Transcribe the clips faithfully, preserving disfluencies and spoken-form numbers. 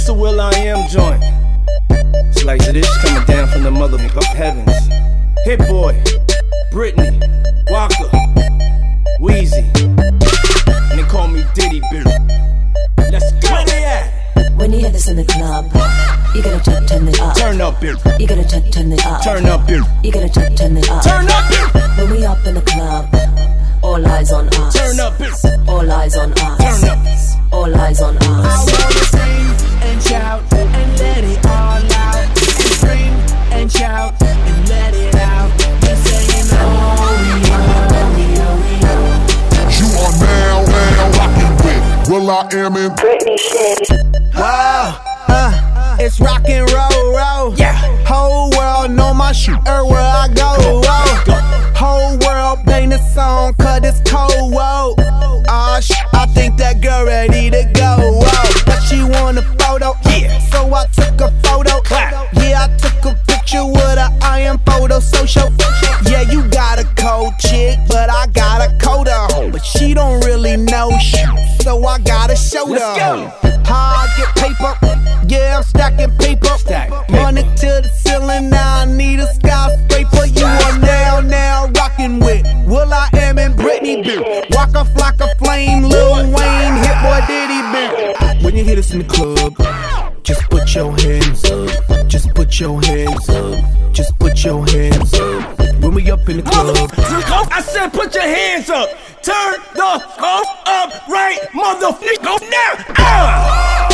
This a Will I Am joint. It's like this coming down from the motherfucking heavens. Hit Boy, Britney, Waka, Weezy, and they call me Diddy, bitch. Let's go. Where they at? When you hear this in the club, you gotta turn, turn it up. Turn up, bitch. You gotta turn, turn it up. Turn up, bitch. You gotta turn, turn it up. Turn up, bitch. When we up in the club, all eyes on us. Turn up, bitch. All eyes on us. Turn up. All eyes on us. I wanna scream and shout and let it all out. And scream and shout and let it out. We're saying oh, we oh, we oh, we oh. You are now, now rocking with Will I Am in Britney shit. Wow, uh, it's rock and roll, roll. Yeah. Whole world know my shit everywhere I go. Whoa. Whole world bang the song, cause it's cold, whoa. Ah, sh I think that girl ready to go, whoa. But she want a photo, Yeah. so I took a photo. Clap. Yeah, I took a picture with a I am photo social. Yeah, you got a cold chick, but I got a coda. But she don't really know shit, so I gotta show Let's her. go. How I get paper, yeah, I'm stacking paper. Stack paper. Run it to the ceiling, now I need a skyscraper. You are now, now rocking with Will I Am and Britney, bitch. Walk off like a flame, Lil Wayne, Hit Boy, Diddy, bitch. When you hear this in the club, just put your hands up. Just put your hands up. Just put your hands up. When we up in the club, I said put your hands up. Turn the phone up right, motherfucker, now. Ah!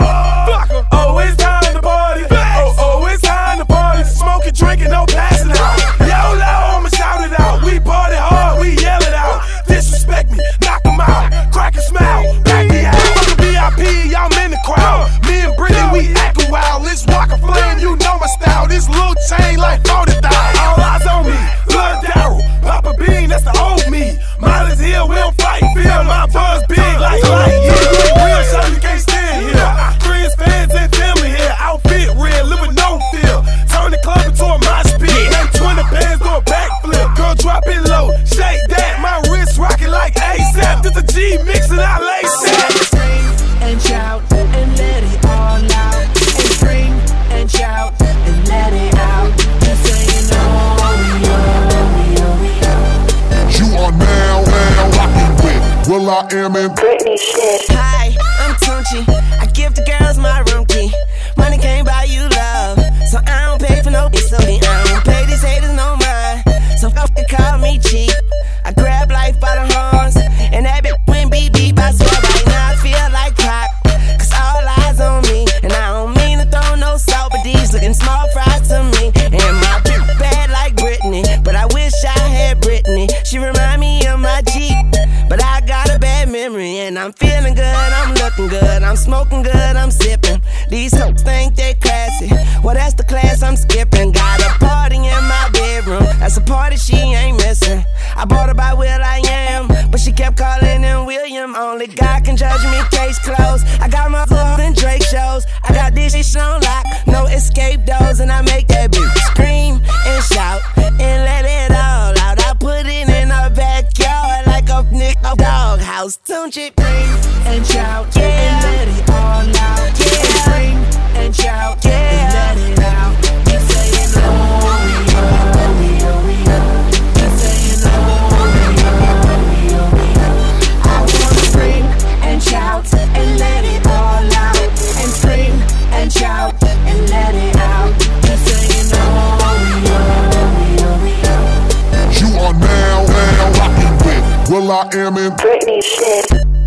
Oh, it's time to party. Oh, oh, it's time to party. Smoking, drinking, no passing out. YOLO, I'ma shout it out. We party hard, we yell it out. Disrespect me, knock 'em out. Crack a smile, back me out. Fuck the V I P, y'all in the crowd. Me and Britney, we actin' wild. Let's rock a flame, you know my style. This little chain like forty thousand. All eyes on me, Lil Daryl, Papa Bean, that's the old me. Miles Hill, we don't fight. Feel my buzz big like light. Yeah, you ain't real, so you can't stand here. Friends, fans, and family here. Outfit real, live with no fear. Turn the club into a mosh pit. Make twenty bands do a backflip. Girl, drop it low, shake that. My wrist rocking like ASAP. This a G mix and I lace that. scream and shout and let it all out. And scream and shout and let it out. Just saying oh, we oh, we oh, we oh. You are now, now rocking with Will I Am in Britney shit. Hi, I'm Tunchi. I give the girls my room key. Money can't buy you love, so I don't pay for no so I don't pay these haters no mind. So fucking call me cheap. I grab life by the horns, and that bitch went beep beep. I swear right now I feel like pop, cause all eyes on me. And I don't mean to throw no salt, but these looking small fries to me. And my bitch bad like Britney, but I wish I had Britney. She remind me of my Jeep, but I got a bad memory. And I'm feeling good, I'm looking good, I'm smoking good, I'm sipping. These hoes think they classy, well that's the class I'm skipping. Got a party in my bedroom, that's a party she ain't missing. I bought her by Will I Am, but she kept calling him William. Only God can judge me, case closed. I got my foot in Drake shows, I got this shit on lock, no escape doors. And I make that bitch scream and shout and let it all out. I put it in her backyard like a nigga doghouse. Don't you And shout Yeah. and let it all out. Yeah. And scream and shout Yeah. and let it out. We're saying oh, we oh, we oh, we oh. We're saying oh, we oh, we oh, we oh. I wanna scream and shout and let it all out. And scream and shout and let it out. We're saying oh, we oh, we oh, we oh. You are now, now rocking with Will I Am in Britney shit.